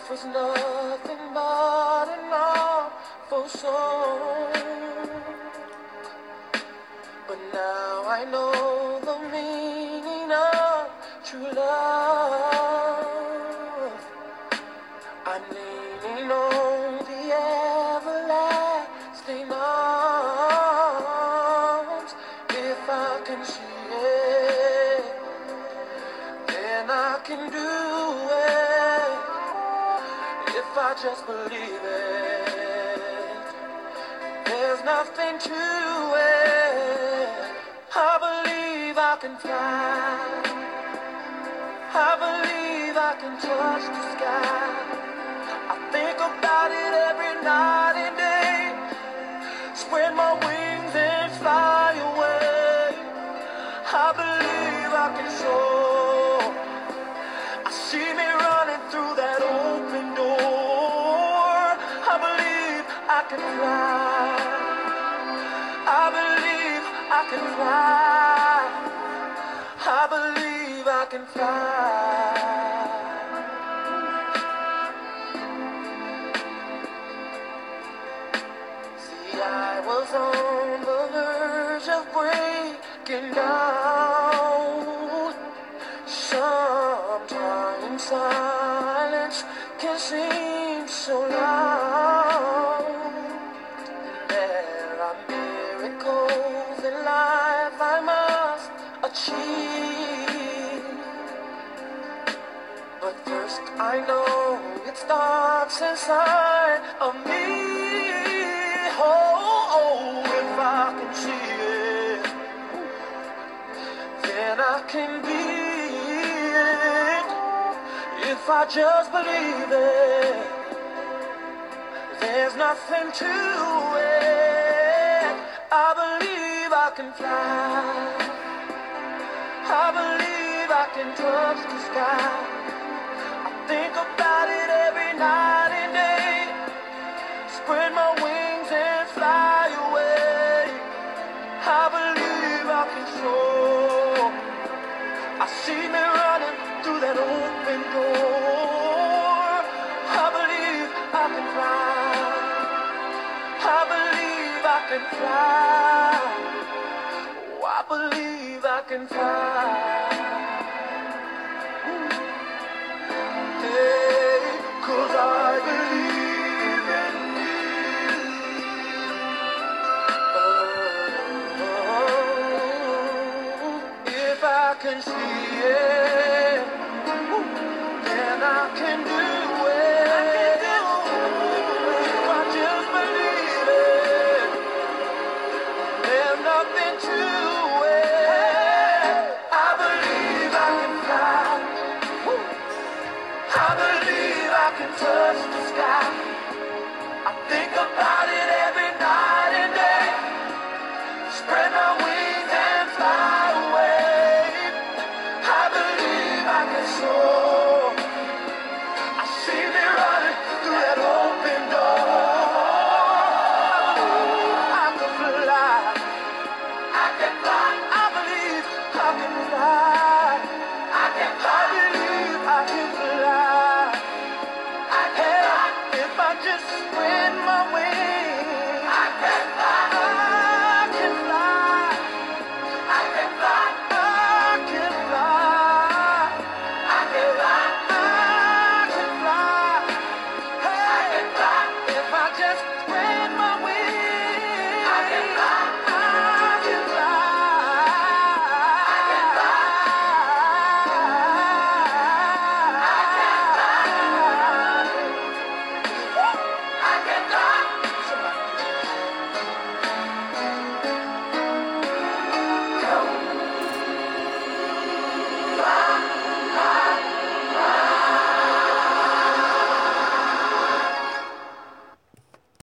was nothing but an awful song. But now I know the meaning of true love. I'm leaning on the everlasting arms. If I can see it, then I can do it. If I just believe it, there's nothing to it. I believe I can fly. I believe I can touch the sky. I think about it every night and day. Spread my wings and fly away. I believe I can soar. I see me running through that open door. I believe I can fly. I believe I can fly. I believe I can fly. See, I was on the verge of breaking down. Sometimes silence can seem so loud. There are miracles in life I must achieve. But first I know it starts inside of me. Oh, if I can see it, then I can be it. If I just believe it, there's nothing to it. I believe I can fly. I believe I can touch the sky. I think about it every night and day. Spread my wings and fly away. I believe I can soar. I see me running through that open door. I believe I can fly. I believe I can fly. Oh, I believe I can fly. Hey, 'cause I believe in you. Oh, if I can see it, then I can do it. If I just believe it, there's nothing to it. I believe I can fly. I believe I can touch the sky. I think about